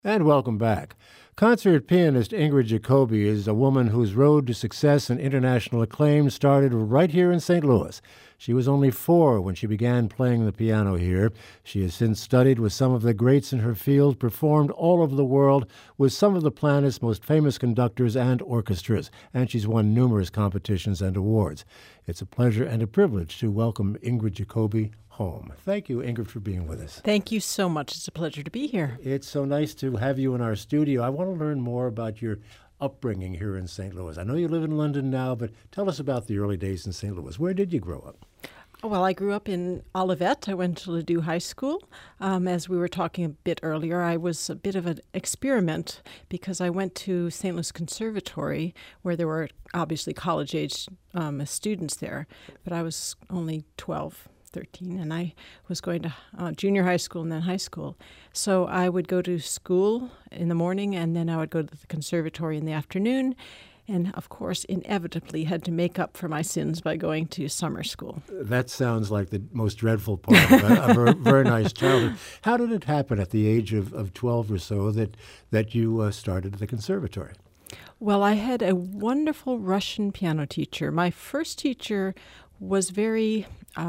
And welcome back. Concert pianist Ingrid Jacoby is a woman whose road to success and international acclaim started right here in St. Louis. She was only 4 when she began playing the piano here. She has since studied with some of the greats in her field, performed all over the world with some of the planet's most famous conductors and orchestras, and she's won numerous competitions and awards. It's a pleasure and a privilege to welcome Ingrid Jacoby home. Thank you, Ingrid, for being with us. Thank you so much. It's a pleasure to be here. It's so nice to have you in our studio. I want to learn more about your upbringing here in St. Louis. I know you live in London now, but tell us about the early days in St. Louis. Where did you grow up? Well, I grew up in Olivet. I went to Ladue High School. As we were talking a bit earlier, I was a bit of an experiment because I went to St. Louis Conservatory, where there were obviously college-age students there, but I was only 12. 13, and I was going to junior high school and then high school. So I would go to school in the morning, and then I would go to the conservatory in the afternoon, and of course, inevitably had to make up for my sins by going to summer school. That sounds like the most dreadful part of a very nice childhood. How did it happen at the age of 12 or so that you started the conservatory? Well, I had a wonderful Russian piano teacher. My first teacher was very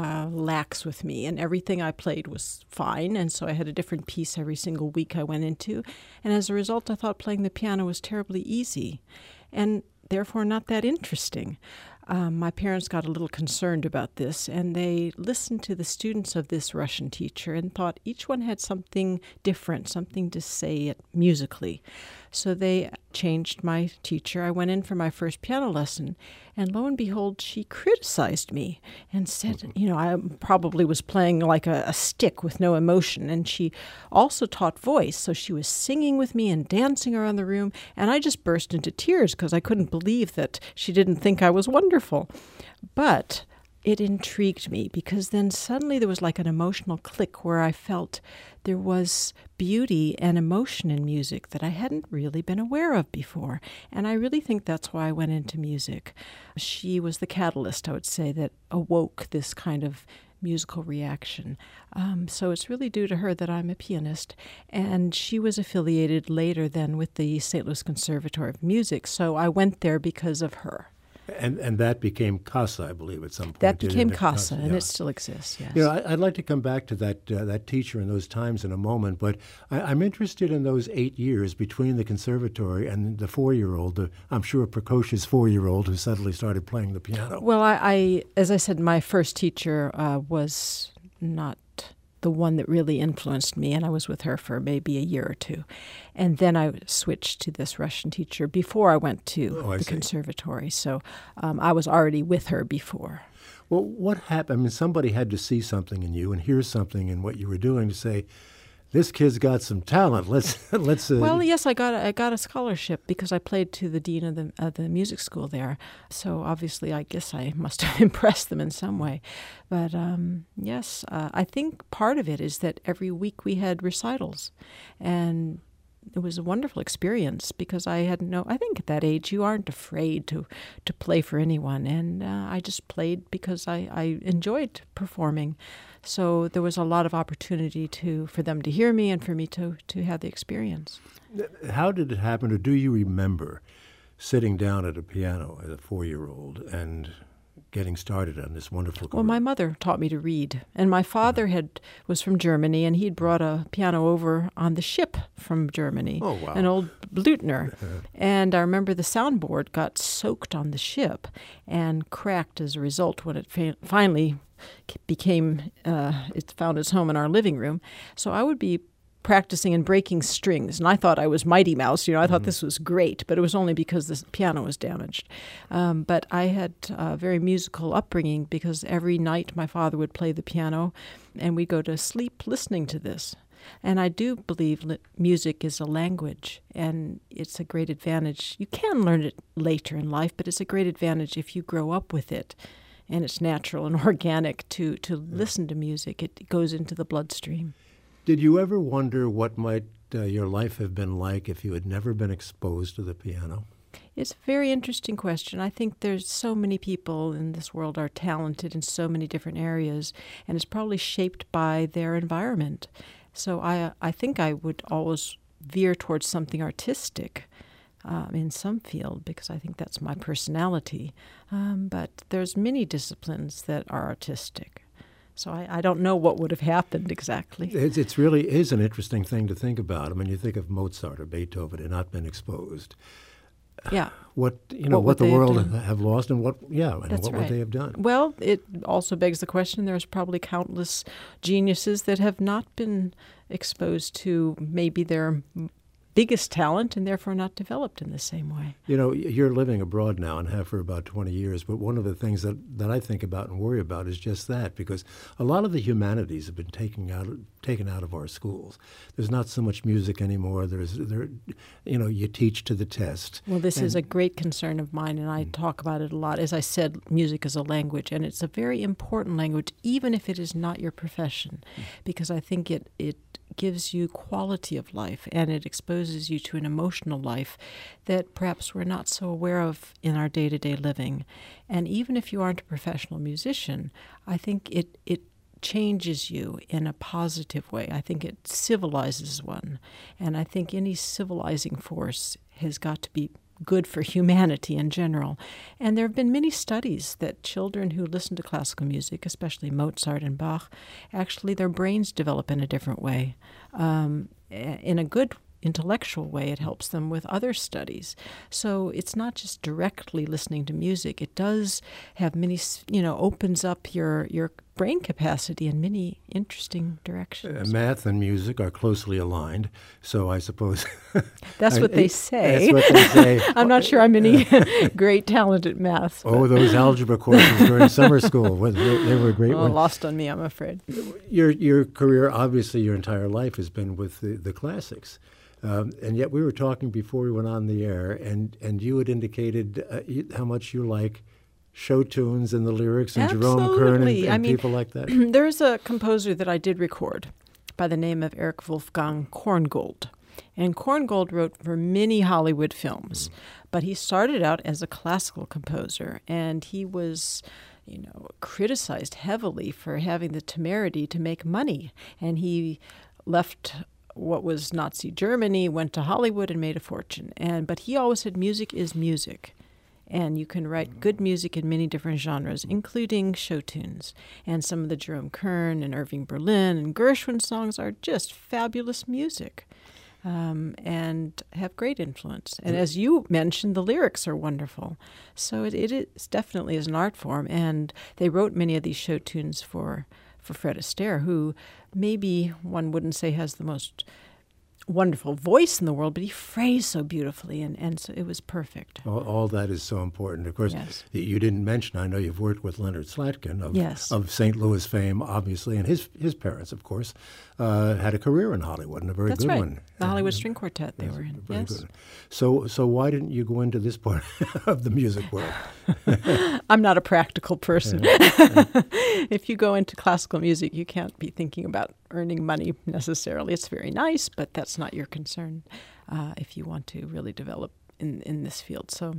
lax with me, and everything I played was fine, and so I had a different piece every single week I went into, and as a result I thought playing the piano was terribly easy and therefore not that interesting. My parents got a little concerned about this, and they listened to the students of this Russian teacher and thought each one had something different, something to say musically. So they changed my teacher. I went in for my first piano lesson, and lo and behold, she criticized me and said, I probably was playing like a stick with no emotion. And she also taught voice, so she was singing with me and dancing around the room, and I just burst into tears because I couldn't believe that she didn't think I was wonderful. But it intrigued me because then suddenly there was like an emotional click where I felt there was beauty and emotion in music that I hadn't really been aware of before. And I really think that's why I went into music. She was the catalyst, I would say, that awoke this kind of musical reaction. So it's really due to her that I'm a pianist. And she was affiliated later then with the St. Louis Conservatory of Music. So I went there because of her. And that became CASA, I believe, at some point. That became CASA, and yeah. It still exists, yes. I'd like to come back to that teacher and those times in a moment, but I'm interested in those 8 years between the conservatory and the 4-year-old, I'm sure precocious 4-year-old who suddenly started playing the piano. Well, I as I said, my first teacher was not the one that really influenced me, and I was with her for maybe a year or two. And then I switched to this Russian teacher before I went to the conservatory. So I was already with her before. Well, what happened? I mean, somebody had to see something in you and hear something in what you were doing to say, this kid's got some talent. Let's. Well, yes, I got a scholarship because I played to the dean of the music school there. So obviously, I guess I must have impressed them in some way. But yes, I think part of it is that every week we had recitals, and it was a wonderful experience because I think at that age you aren't afraid to play for anyone, and I just played because I enjoyed performing. So there was a lot of opportunity for them to hear me and for me to have the experience. How did it happen, or do you remember sitting down at a piano as a 4-year-old and getting started on this wonderful career? Well, my mother taught me to read, and my father was from Germany, and he'd brought a piano over on the ship from Germany, oh, wow. An old Blüthner. And I remember the soundboard got soaked on the ship and cracked as a result when it finally it found its home in our living room. So I would be practicing and breaking strings, and I thought I was Mighty Mouse. I thought this was great, but it was only because the piano was damaged. But I had a very musical upbringing because every night my father would play the piano, and we'd go to sleep listening to this. And I do believe music is a language, and it's a great advantage. You can learn it later in life, but it's a great advantage if you grow up with it. And it's natural and organic to listen to music. It goes into the bloodstream. Did you ever wonder what might your life have been like if you had never been exposed to the piano? It's a very interesting question. I think there's so many people in this world are talented in so many different areas, and it's probably shaped by their environment. So I think I would always veer towards something artistic in some field, because I think that's my personality. But there's many disciplines that are artistic. So I don't know what would have happened exactly. It really is an interesting thing to think about. I mean, you think of Mozart or Beethoven had not been exposed. Yeah. What would the they world have lost, and what That's would right. they have done? Well, it also begs the question, there's probably countless geniuses that have not been exposed to maybe their biggest talent and therefore not developed in the same way. You know, you're living abroad now and have for about 20 years, but one of the things that I think about and worry about is just that, because a lot of the humanities have been taken out of our schools. There's not so much music anymore. You teach to the test. Well, this is a great concern of mine, and I talk about it a lot. As I said, music is a language, and it's a very important language, even if it is not your profession, because I think it gives you quality of life, and it exposes you to an emotional life that perhaps we're not so aware of in our day-to-day living. And even if you aren't a professional musician, I think it changes you in a positive way. I think it civilizes one. And I think any civilizing force has got to be good for humanity in general. And there have been many studies that children who listen to classical music, especially Mozart and Bach, actually their brains develop in a different way. In a good intellectual way, it helps them with other studies. So it's not just directly listening to music. It does have many, opens up your brain capacity in many interesting directions. Math and music are closely aligned, so I suppose... That's what they say. That's what they say. I'm not sure I'm any great talent at math. Oh, those algebra courses during summer school, they were a great one. Lost on me, I'm afraid. Your career, obviously your entire life has been with the classics. And yet we were talking before we went on the air, and you had indicated how much you like show tunes and the lyrics and Jerome Kern and people like that. There's a composer that I did record by the name of Erich Wolfgang Korngold. And Korngold wrote for many Hollywood films, but he started out as a classical composer, and he was criticized heavily for having the temerity to make money. And he left what was Nazi Germany, went to Hollywood and made a fortune. But he always said music is music. And you can write good music in many different genres, including show tunes. And some of the Jerome Kern and Irving Berlin and Gershwin songs are just fabulous music and have great influence. And as you mentioned, the lyrics are wonderful. So it is definitely is an art form. And they wrote many of these show tunes for Fred Astaire, who maybe one wouldn't say has the most wonderful voice in the world, but he phrased so beautifully, and so it was perfect. All that is so important. Of course, yes. You didn't mention, I know you've worked with Leonard Slatkin of St. Louis fame, obviously, and his parents, of course, had a career in Hollywood, and a very That's good right. one. The Hollywood String Quartet they were in. Yes. Good. So why didn't you go into this part of the music world? I'm not a practical person. If you go into classical music, you can't be thinking about earning money necessarily. It's very nice, but that's not your concern if you want to really develop in this field. So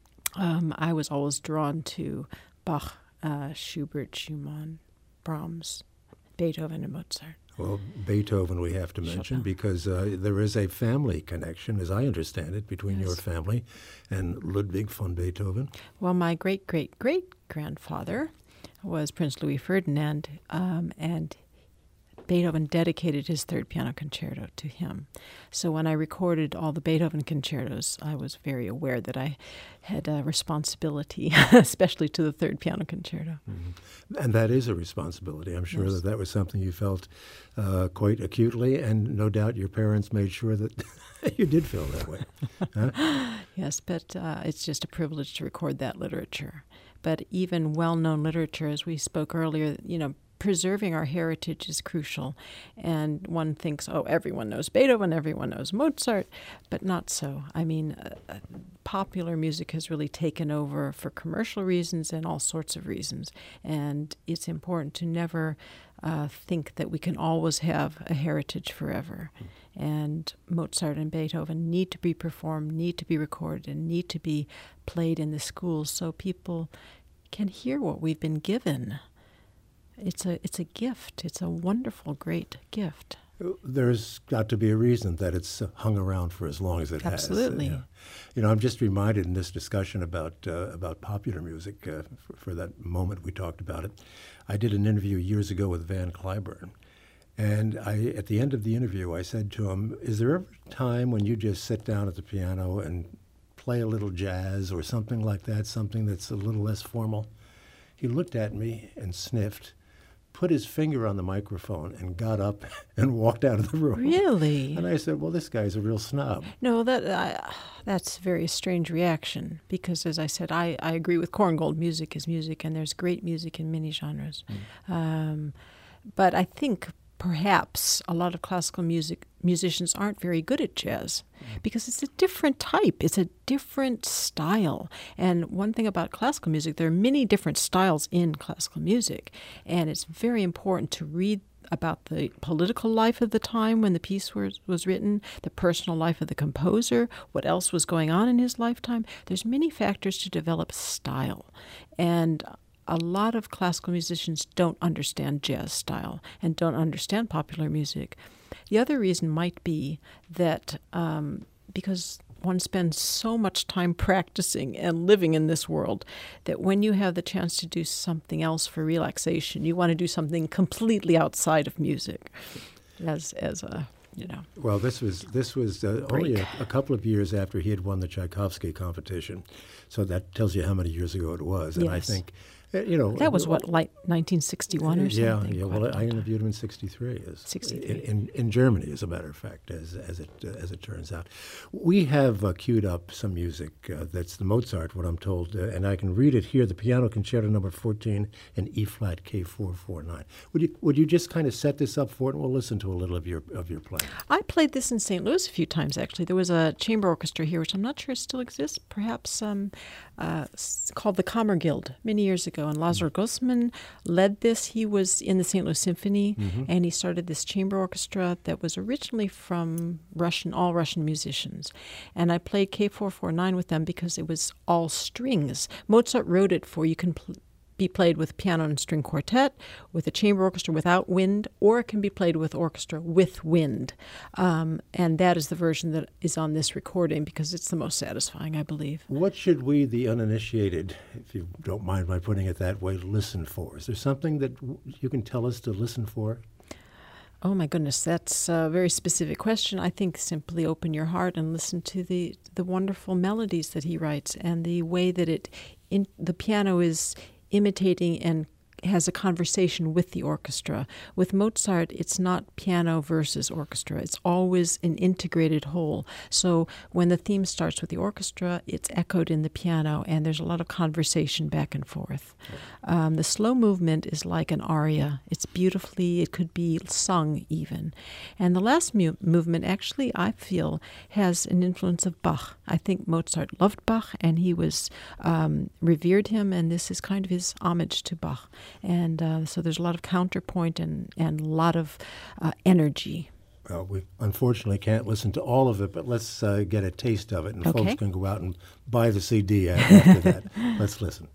I was always drawn to Bach, Schubert, Schumann, Brahms, Beethoven, and Mozart. Well, Beethoven we have to mention because there is a family connection, as I understand it, between your family and Ludwig von Beethoven. Well, my great-great-great-grandfather was Prince Louis Ferdinand, and Beethoven dedicated his third piano concerto to him. So when I recorded all the Beethoven concertos, I was very aware that I had a responsibility, especially to the third piano concerto. Mm-hmm. And that is a responsibility. I'm sure that was something you felt quite acutely, and no doubt your parents made sure that you did feel that way. Huh? Yes, but it's just a privilege to record that literature. But even well-known literature, as we spoke earlier, preserving our heritage is crucial. And one thinks, everyone knows Beethoven, everyone knows Mozart, but not so. I mean, popular music has really taken over for commercial reasons and all sorts of reasons. And it's important to never think that we can always have a heritage forever. And Mozart and Beethoven need to be performed, need to be recorded, and need to be played in the schools so people can hear what we've been given. It's a gift. It's a wonderful, great gift. There's got to be a reason that it's hung around for as long as it has. Absolutely. You know, I'm just reminded in this discussion about popular music, for that moment we talked about it. I did an interview years ago with Van Cliburn. And at the end of the interview, I said to him, is there ever a time when you just sit down at the piano and play a little jazz or something like that, something that's a little less formal? He looked at me and sniffed, put his finger on the microphone, and got up and walked out of the room. Really? And I said, well, this guy's a real snob. No, that's a very strange reaction because, as I said, I agree with Korngold. Music is music, and there's great music in many genres. But I think perhaps a lot of classical musicians aren't very good at jazz because it's a different type. It's a different style. And one thing about classical music, there are many different styles in classical music. And it's very important to read about the political life of the time when the piece was written, the personal life of the composer, what else was going on in his lifetime. There's many factors to develop style. And a lot of classical musicians don't understand jazz style and don't understand popular music. The other reason might be that because one spends so much time practicing and living in this world that when you have the chance to do something else for relaxation, you want to do something completely outside of music as a, you know. Well, this was only a couple of years after he had won the Tchaikovsky competition. So that tells you how many years ago it was. And yes. I think, you know. That was what, like 1961 or something? Yeah. Well, I interviewed him in 63. 63. In Germany, as a matter of fact, as it turns out. We have queued up some music that's the Mozart, what I'm told, and I can read it here, the Piano Concerto Number 14 in E-flat K449. Would you just kind of set this up for it, and we'll listen to a little of your playing? I played this in St. Louis a few times, actually. There was a chamber orchestra here, which I'm not sure still exists, perhaps called the Kammerguild many years ago. And Lazar Grossman led this. He was in the St. Louis Symphony, and he started this chamber orchestra that was originally from all Russian musicians. And I played K449 with them because it was all strings. Mozart wrote it for you can be played with piano and string quartet, with a chamber orchestra without wind, or it can be played with orchestra with wind. And that is the version that is on this recording because it's the most satisfying, I believe. What should we, the uninitiated, if you don't mind my putting it that way, listen for? Is there something that you can tell us to listen for? Oh, my goodness, that's a very specific question. I think simply open your heart and listen to the wonderful melodies that he writes and the way that the piano is imitating and has a conversation with the orchestra. With Mozart, it's not piano versus orchestra. It's always an integrated whole. So when the theme starts with the orchestra, it's echoed in the piano, and there's a lot of conversation back and forth. The slow movement is like an aria. It's beautifully, it could be sung even. And the last movement, actually, I feel, has an influence of Bach. I think Mozart loved Bach, and he revered him, and this is kind of his homage to Bach. And so there's a lot of counterpoint and a lot of energy. Well, we unfortunately can't listen to all of it, but let's get a taste of it, and Okay. folks can go out and buy the CD after that. Let's listen.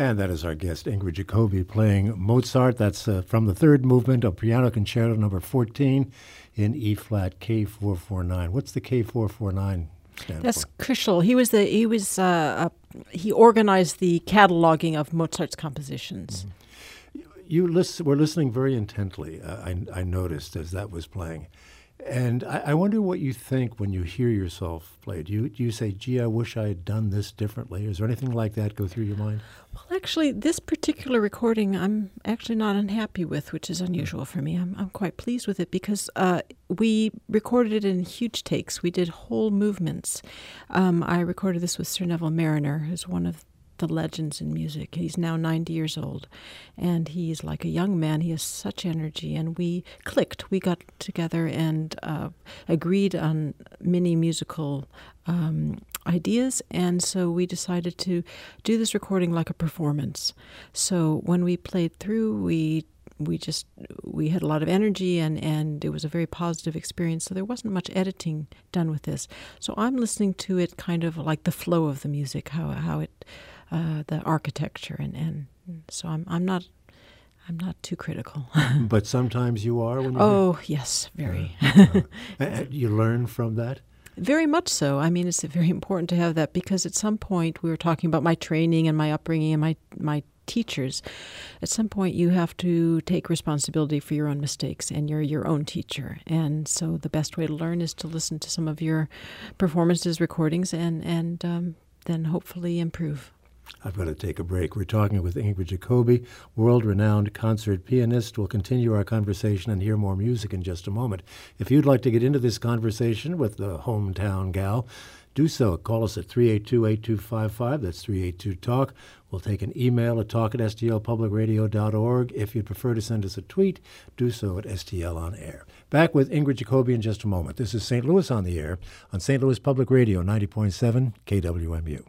And that is our guest, Ingrid Jacoby, playing Mozart. That's from the third movement of Piano Concerto number 14 in E-flat K449. What's the K449 stand That's for? Krishel. He organized the cataloging of Mozart's compositions. Mm-hmm. Were listening very intently, I noticed, as that was playing. And I wonder what you think when you hear yourself play. Do you say, gee, I wish I had done this differently? Is there anything like that go through your mind? Well, actually, this particular recording I'm actually not unhappy with, which is unusual for me. I'm quite pleased with it because we recorded it in huge takes. We did whole movements. I recorded this with Sir Neville Marriner, who's one of the legends in music. He's now 90 years old, and he's like a young man. He has such energy, and we clicked. We got together and agreed on many musical ideas, and so we decided to do this recording like a performance. So when we played through, we had a lot of energy, and it was a very positive experience. So there wasn't much editing done with this. So I'm listening to it kind of like the flow of the music, how it the architecture, and so I'm not too critical. But sometimes you are when you yes, very. You learn from that? Very much so. I mean, it's very important to have that because at some point we were talking about my training and my upbringing and my teachers. At some point you have to take responsibility for your own mistakes, and you're your own teacher. And so the best way to learn is to listen to some of your performances, recordings, and then hopefully improve. I've got to take a break. We're talking with Ingrid Jacoby, world-renowned concert pianist. We'll continue our conversation and hear more music in just a moment. If you'd like to get into this conversation with the hometown gal, do so. Call us at 382-8255. That's 382-TALK. We'll take an email at talk@stlpublicradio.org. If you'd prefer to send us a tweet, do so at STL On Air. Back with Ingrid Jacoby in just a moment. This is St. Louis on the Air on St. Louis Public Radio, 90.7 KWMU.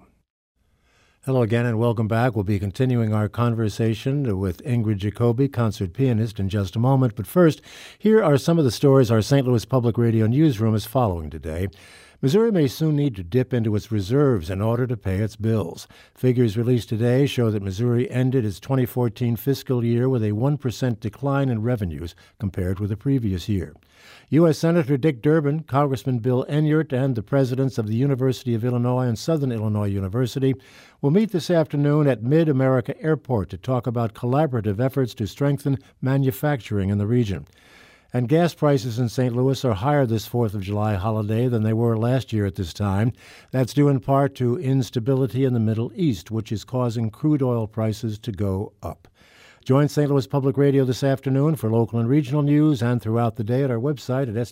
Hello again and welcome back. We'll be continuing our conversation with Ingrid Jacoby, concert pianist, in just a moment. But first, here are some of the stories our St. Louis Public Radio newsroom is following today. Missouri may soon need to dip into its reserves in order to pay its bills. Figures released today show that Missouri ended its 2014 fiscal year with a 1% decline in revenues compared with the previous year. U.S. Senator Dick Durbin, Congressman Bill Enyart, and the presidents of the University of Illinois and Southern Illinois University will meet this afternoon at Mid-America Airport to talk about collaborative efforts to strengthen manufacturing in the region. And gas prices in St. Louis are higher this 4th of July holiday than they were last year at this time. That's due in part to instability in the Middle East, which is causing crude oil prices to go up. Join St. Louis Public Radio this afternoon for local and regional news and throughout the day at our website at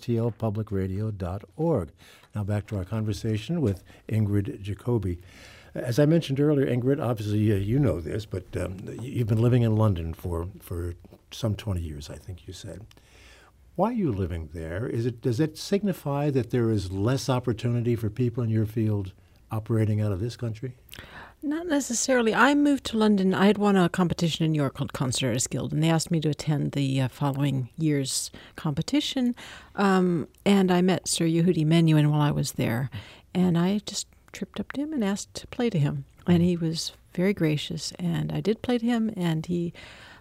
stlpublicradio.org. Now back to our conversation with Ingrid Jacoby. As I mentioned earlier, Ingrid, obviously you know this, but you've been living in London for some 20 years, I think you said. Why are you living there? Does it signify that there is less opportunity for people in your field operating out of this country? Not necessarily. I moved to London. I had won a competition in New York called Concert Artists Guild, and they asked me to attend the following year's competition. And I met Sir Yehudi Menuhin while I was there, and I just tripped up to him and asked to play to him. And he was very gracious, and I did play to him, and he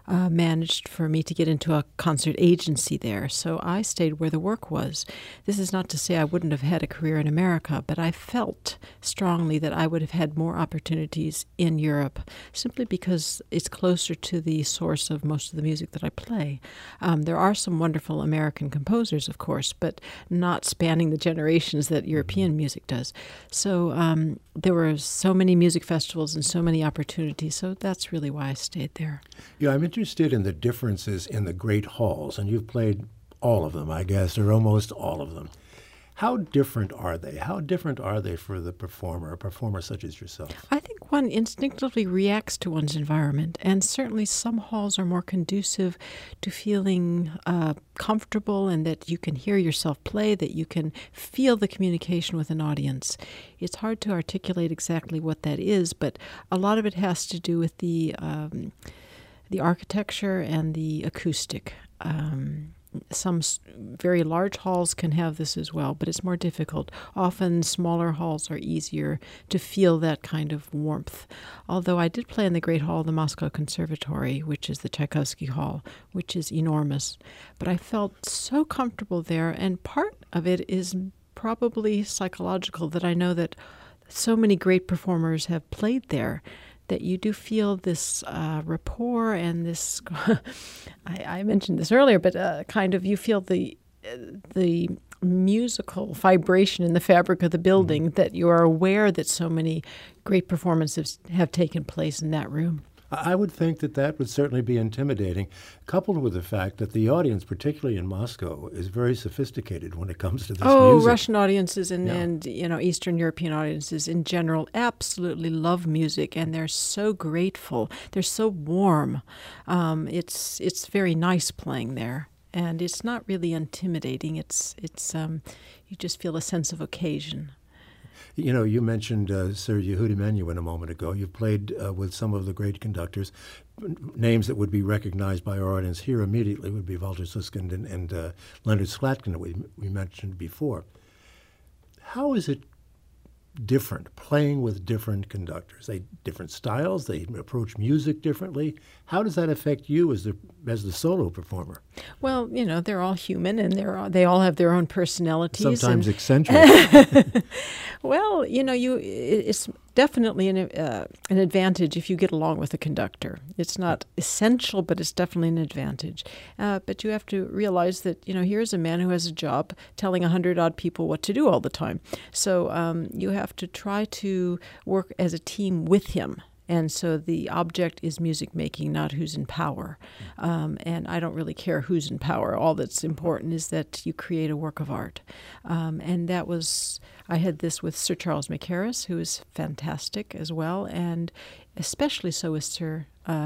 managed for me to get into a concert agency there. So I stayed where the work was. This is not to say I wouldn't have had a career in America, but I felt strongly that I would have had more opportunities in Europe simply because it's closer to the source of most of the music that I play. There are some wonderful American composers, of course, but not spanning the generations that European music does. So there were so many music festivals and so many opportunities, so that's really why I stayed there. Yeah, I'm interested in the differences in the great halls, and you've played all of them, I guess, or almost all of them. How different are they? How different are they for the performer, a performer such as yourself? I think one instinctively reacts to one's environment, and certainly some halls are more conducive to feeling comfortable and that you can hear yourself play, that you can feel the communication with an audience. It's hard to articulate exactly what that is, but a lot of it has to do with the architecture and the acoustic. Some very large halls can have this as well, but it's more difficult. Often smaller halls are easier to feel that kind of warmth. Although I did play in the Great Hall of the Moscow Conservatory, which is the Tchaikovsky Hall, which is enormous. But I felt so comfortable there, and part of it is probably psychological, that I know that so many great performers have played there, that you do feel this rapport and this, I mentioned this earlier, but kind of you feel the musical vibration in the fabric of the building, that you are aware that so many great performances have taken place in that room. I would think that that would certainly be intimidating, coupled with the fact that the audience, particularly in Moscow, is very sophisticated when it comes to this music. Russian audiences and Eastern European audiences in general absolutely love music, and they're so grateful. They're so warm. It's very nice playing there, and it's not really intimidating. It's you just feel a sense of occasion. You know, you mentioned Sergei Houdimenyu a moment ago. You've played with some of the great conductors. Names that would be recognized by our audience here immediately would be Walter Susskind and Leonard Slatkin that we mentioned before. How is it different, playing with different conductors? They different styles, they approach music differently. How does that affect you as the solo performer? Well, they're all human, and they all have their own personalities. Sometimes eccentric. Well, it's definitely an advantage if you get along with a conductor. It's not essential, but it's definitely an advantage. But you have to realize that, here's a man who has a job telling 100-odd people what to do all the time. So you have to try to work as a team with him. And so the object is music making, not who's in power. And I don't really care who's in power. All that's important is that you create a work of art. And I had this with Sir Charles Mackerras, who is fantastic as well, and especially so with Sir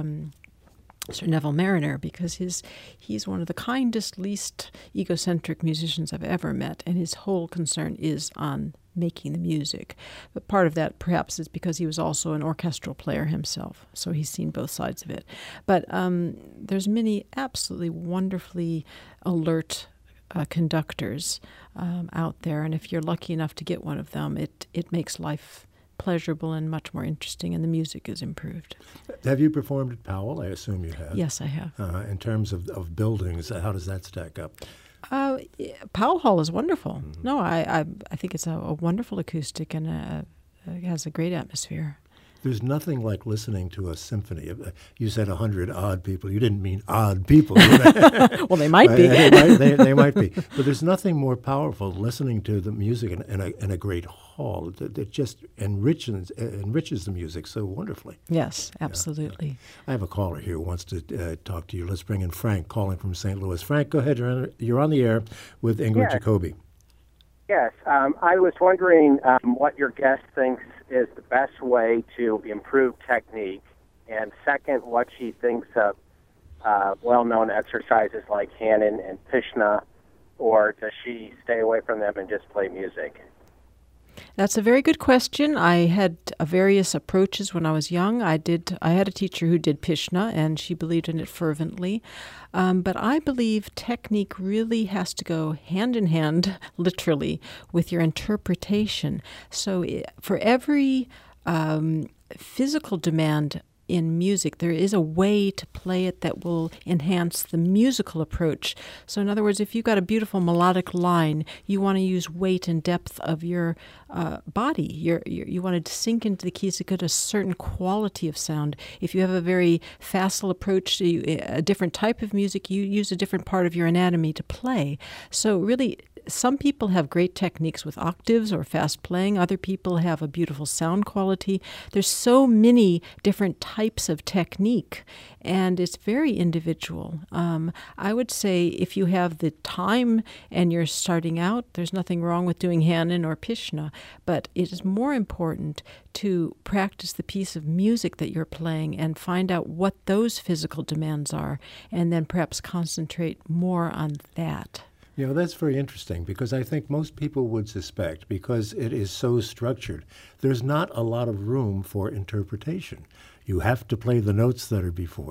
Neville Marriner, because he's one of the kindest, least egocentric musicians I've ever met, and his whole concern is on making the music. But part of that perhaps is because he was also an orchestral player himself, so he's seen both sides of it. But there's many absolutely wonderfully alert conductors out there, and if you're lucky enough to get one of them, it makes life pleasurable and much more interesting, and the music is improved. Have you performed at Powell? I assume you have. Yes, I have. In terms of buildings, how does that stack up? Powell Hall is wonderful. Mm-hmm. No, I think it's a wonderful acoustic, and it has a great atmosphere. There's nothing like listening to a symphony. You said 100-odd people. You didn't mean odd people. Well, they might be. They might be. But there's nothing more powerful than listening to the music in a great hall that just enriches the music so wonderfully. Yes, absolutely. Yeah. I have a caller here who wants to talk to you. Let's bring in Frank, calling from St. Louis. Frank, go ahead. You're on the air with Ingrid Jacoby. Yes. I was wondering what your guest thinks is the best way to improve technique, and second, what she thinks of well-known exercises like Hanon and Pishna, or does she stay away from them and just play music? That's a very good question. I had various approaches when I was young. I had a teacher who did Pishna, and she believed in it fervently. But I believe technique really has to go hand in hand, literally, with your interpretation. So for every physical demand in music, there is a way to play it that will enhance the musical approach. So in other words, if you've got a beautiful melodic line, you want to use weight and depth of your body. You want to sink into the keys to get a certain quality of sound. If you have a very facile approach to a different type of music, you use a different part of your anatomy to play. So really, some people have great techniques with octaves or fast playing. Other people have a beautiful sound quality. There's so many different types of technique, and it's very individual. I would say if you have the time and you're starting out, there's nothing wrong with doing Hanon or Pishna, but it is more important to practice the piece of music that you're playing and find out what those physical demands are, and then perhaps concentrate more on that. You know, that's very interesting, because I think most people would suspect, because it is so structured, there's not a lot of room for interpretation. You have to play the notes that are before you.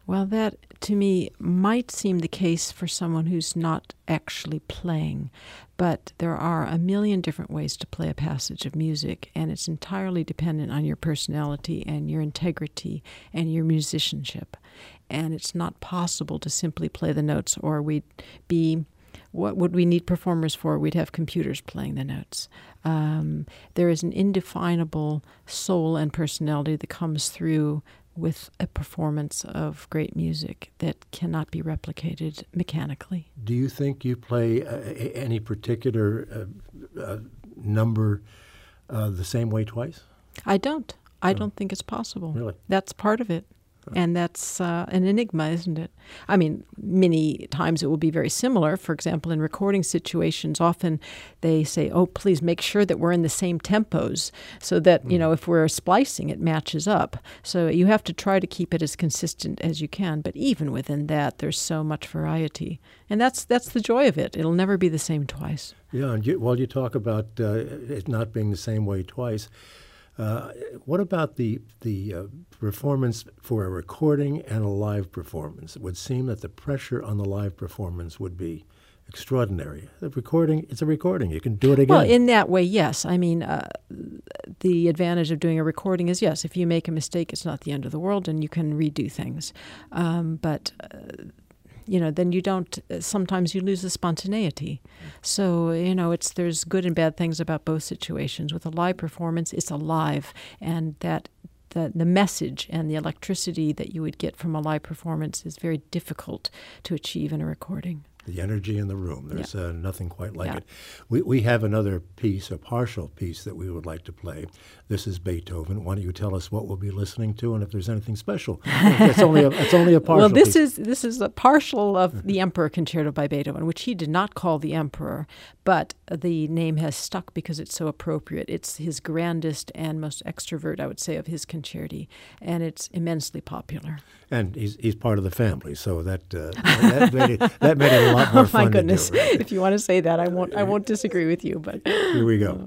Well, that to me might seem the case for someone who's not actually playing, but there are a million different ways to play a passage of music, and it's entirely dependent on your personality and your integrity and your musicianship. And it's not possible to simply play the notes, or we'd be, what would we need performers for? We'd have computers playing the notes. There is an indefinable soul and personality that comes through with a performance of great music that cannot be replicated mechanically. Do you think you play any particular number the same way twice? I don't. I don't think it's possible. Really? That's part of it. And that's an enigma, isn't it? I mean, many times it will be very similar. For example, in recording situations, often they say, oh, please make sure that we're in the same tempos so that, you know, if we're splicing, it matches up. So you have to try to keep it as consistent as you can. But even within that, there's so much variety. And that's the joy of it. It'll never be the same twice. Yeah, and you talk about it not being the same way twice. What about the performance for a recording and a live performance? It would seem that the pressure on the live performance would be extraordinary. The recording, it's a recording. You can do it again. Well, in that way, yes. I mean, the advantage of doing a recording is, yes, if you make a mistake, it's not the end of the world and you can redo things. You know, then you don't, sometimes you lose the spontaneity. So, you know, there's good and bad things about both situations. With a live performance, it's alive, and that the message and the electricity that you would get from a live performance is very difficult to achieve in a recording. The energy in the room. There's nothing quite like it. We have another piece, a partial piece, that we would like to play. This is Beethoven. Why don't you tell us what we'll be listening to and if there's anything special? It's only a partial Well, this piece. is a partial of the Emperor Concerto by Beethoven, which he did not call the Emperor, but the name has stuck because it's so appropriate. It's his grandest and most extrovert, I would say, of his concerti, and it's immensely popular. And he's part of the family, so that made it a lot more Oh fun my goodness! to do. Right? If you want to say that, I won't disagree with you. But Here we go.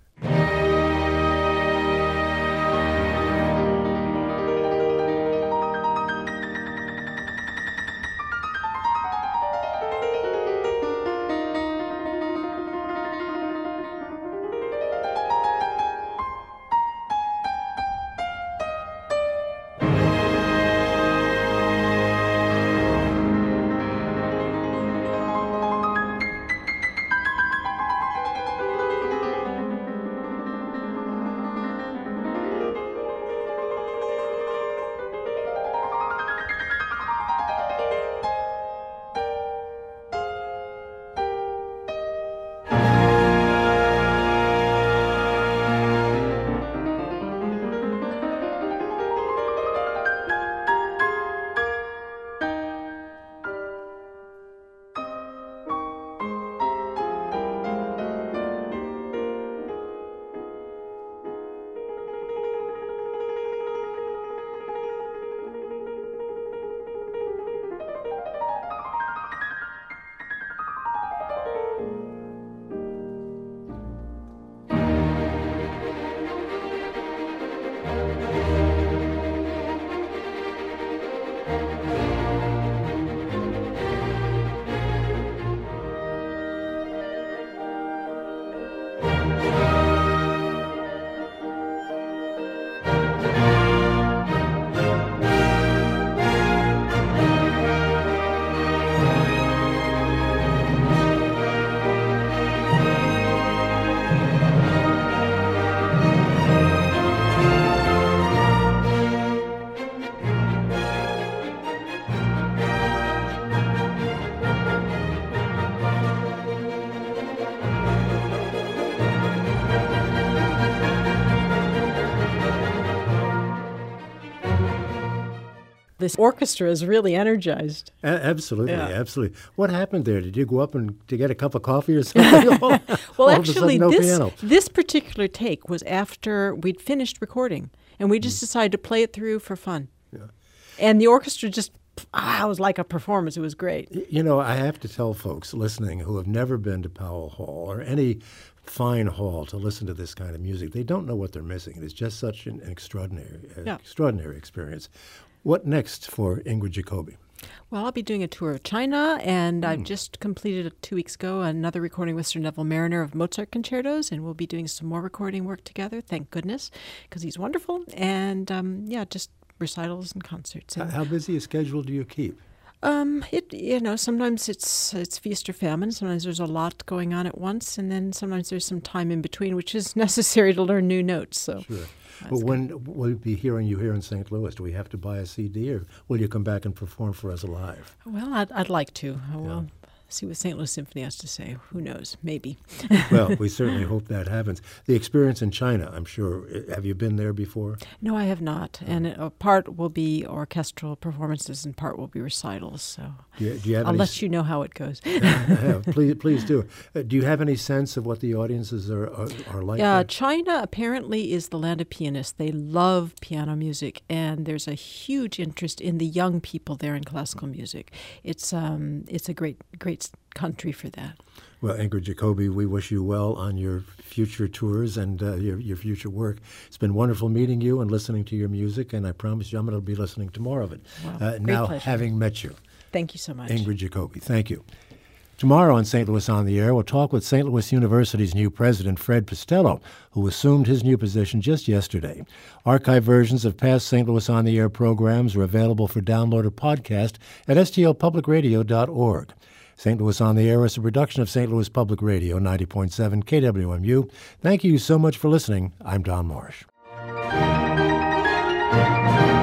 this orchestra is really energized. Absolutely, Yeah. absolutely. What happened there? Did you go up and to get a cup of coffee or something? Well, All of a actually, sudden, no piano. this particular take was after we'd finished recording, and we just decided to play it through for fun. Yeah. And the orchestra just, it was like a performance. It was great. You know, I have to tell folks listening who have never been to Powell Hall or any fine hall to listen to this kind of music, they don't know what they're missing. It's just such an extraordinary experience. What next for Ingrid Jacoby? Well, I'll be doing a tour of China, and I've just completed 2 weeks ago another recording with Sir Neville Marriner of Mozart concertos, and we'll be doing some more recording work together, thank goodness, because he's wonderful. And just recitals and concerts. And, How busy a schedule do you keep? Sometimes it's feast or famine. Sometimes there's a lot going on at once, and then sometimes there's some time in between, which is necessary to learn new notes. So. Sure. Well, when will we be hearing you here in St. Louis? Do we have to buy a CD, or will you come back and perform for us live? Well, I'd like to. We'll see what St. Louis Symphony has to say. Who knows? Maybe. Well, we certainly hope that happens. The experience in China, I'm sure. Have you been there before? No, I have not. And a part will be orchestral performances and part will be recitals. So do you have I'll let you know how it goes. Please do. Do you have any sense of what the audiences are like? China apparently is the land of pianists. They love piano music, and there's a huge interest in the young people there in classical music. It's a great country for that. Well, Ingrid Jacoby, we wish you well on your future tours and your future work. It's been wonderful meeting you and listening to your music, and I promise you I'm going to be listening to more of it. Well, now, pleasure. Having met you. Thank you so much. Ingrid Jacoby, thank you. Tomorrow on St. Louis on the Air, we'll talk with St. Louis University's new president, Fred Pistello, who assumed his new position just yesterday. Archive versions of past St. Louis on the Air programs are available for download or podcast at stlpublicradio.org. St. Louis on the Air is a production of St. Louis Public Radio, 90.7 KWMU. Thank you so much for listening. I'm Don Marsh.